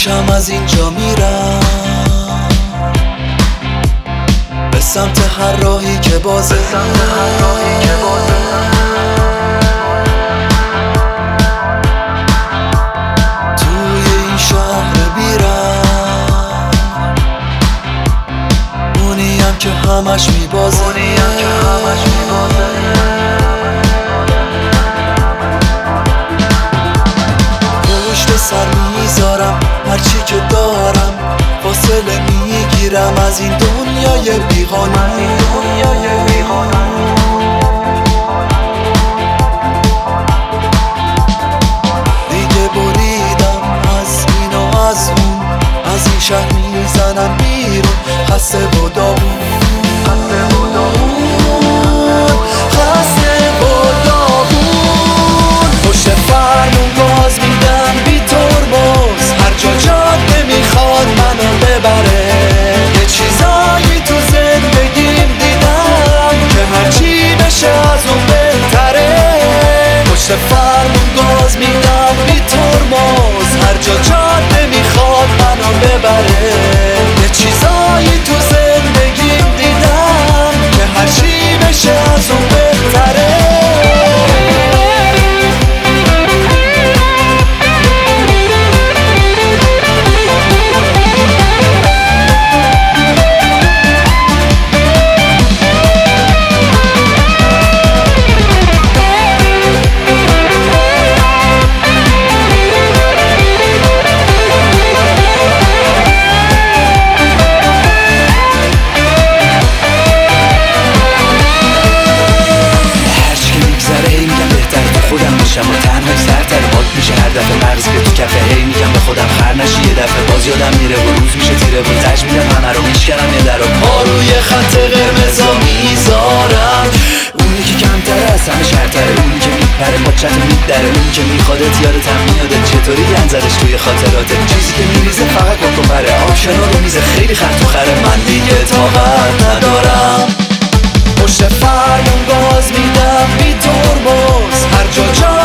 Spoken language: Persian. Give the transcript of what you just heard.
میشم از اینجا میرم به سمت هر راهی که بازه، توی این شهر بیرم اونیم که همش میبازه، پشت سر میذارم هرچی که دارم، فاصله میگیرم از این دنیای بیقانون. دیگه بریدم از این و از اون، از این شهر میزنم بیرون، خسته و داغون، پشت فرمون گاز میدم بی ترمز، هر جا جاده میخواد منو ببره. یه چیزایی تو زندگیم دیدم که هرچی بشه از اون بهتره. پشت فرمون گاز میدم بی ترمز، هر جا جاده میخواد منو ببره. یه چیزایی تو زندگیم دیدم که هرچی بشه از اون بهتره. و تنهای سرتر باد میشه هر دفعه مغز که تو کفه، هی میگم به خودم خر نشی یه دفعه، باز یادم میره و روز میشه تیره و تج میدم همه رو میشکنم یه در و پا روی خط قرمزا میذارم. اونی که کمتره از همه شرطره، اونی که میپره پاچت میدره، اونی که میخوادت یادت هم میادت چطوری انزدش توی خاطراتت. چیزی که میریزه فقط با پره، آب کنار رو میزه خیلی خر تو خره. من دیگه طاقت ندارم، پشت فرمون گاز میدم بی ترمز، هر جا